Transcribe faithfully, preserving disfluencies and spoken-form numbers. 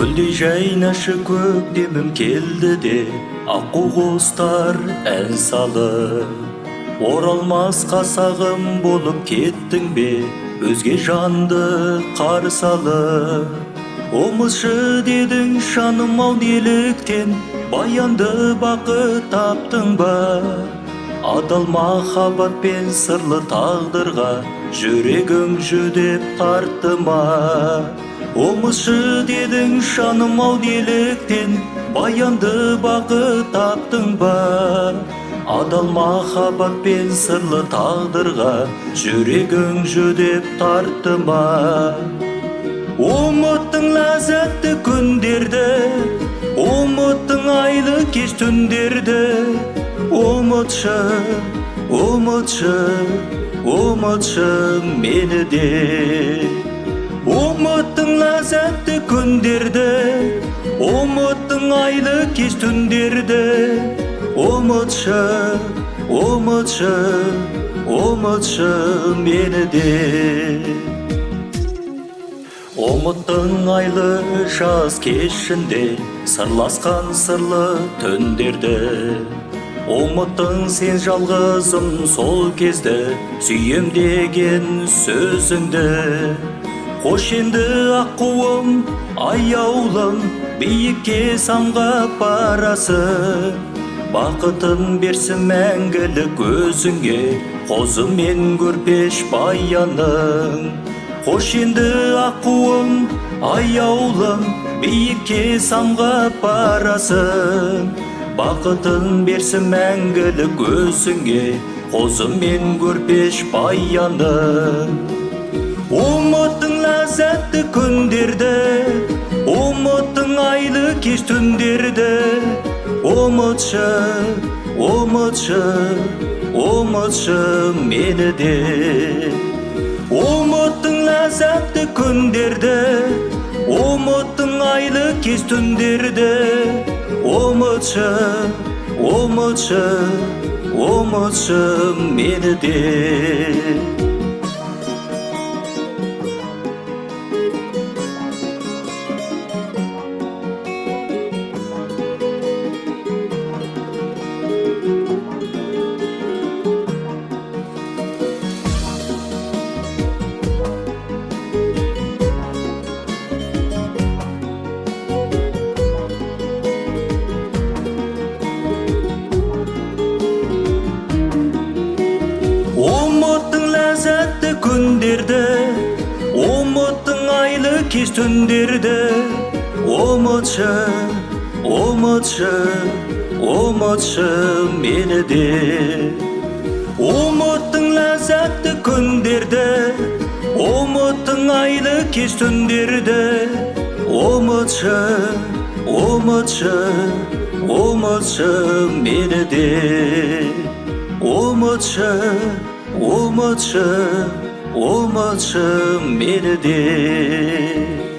Гүлдей жайнашы көктемім келді де, аққу құстар ән салып. Оралмасқа сағым болып кеттің бе, өзге жанды қарсы алып. Омызшы дедің шаным ау неліктен, баянды бақыт таптың ба? Адал махаббат пен сырлы тағдырға жүрегің жүдеп тартты ма? Омызшы дедің шаным ау неліктен, баянды бақыт таптың ба? Адал махаббат пен сырлы тағдырға жүрегің жүдеп тартты ма? Ұмыттың ләззатты күндерді, ұмыттың айлы кеш түндерді. Ұмытшы, ұмытшы, ұмытшы мені де. Ұмыттың ләззатты күндерді, ұмыттың айлы кеш түндерді. Ұмытшы, ұмытшы, ұмытшы мені де. Ұмыттың айлы жаз кешінде, сырласқан сырлы түндерді. Ұмыттың сен жалғызым сол кезде, сүйем деген сөзіңді. Қош енді аққуым, аяулым, биікке самғап барасың. Бақытын берсін мәңгілік өзіңе, қозы мен көрпеш баяның. Қош енді аққуым, аяулым, биікке самғап барасың. Бақытын берсін мәңгілік өзіңе, қозы мен көрпеш баяның. Ұмыттың ләззатты күндерді, ұмыттың айлы кеш түндерді. Ұмытшы, ұмытшы, ұмытшы мені де. Ұмыттың ләззатты күндерді, ұмыттың айлы кеш түндерді. Ұмытшы, ұмытшы, ұмытшы мені де. Ұмыттың ләззатты күндерді, ұмыттың айлы кеш түндерді. Ұмытшы, ұмытшы, ұмытшы мені де. Ұмыттың ләззатты күндерді, ұмыттың айлы кеш түндерді. Ұмытшы, ұмытшы, ұмытшы мені де. Ұмытшы, ұмытшы, ұмытшы мені де.